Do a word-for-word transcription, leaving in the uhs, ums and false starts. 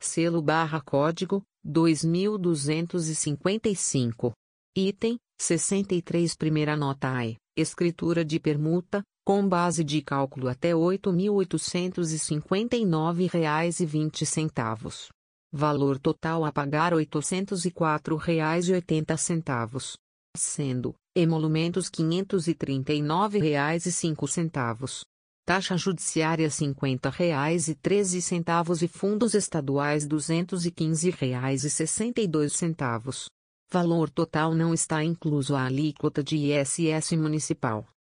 Selo barra código, dois mil duzentos e cinquenta e cinco. Item, sessenta e três Primeira nota A E, escritura de permuta, com base de cálculo até oito mil oitocentos e cinquenta e nove reais e vinte centavos. Valor total a pagar oitocentos e quatro reais e oitenta centavos. Sendo, emolumentos quinhentos e trinta e nove reais e cinco centavos. Taxa judiciária cinquenta reais e treze centavos e fundos estaduais duzentos e quinze reais e sessenta e dois centavos. Valor total não está incluso a alíquota de I S S municipal.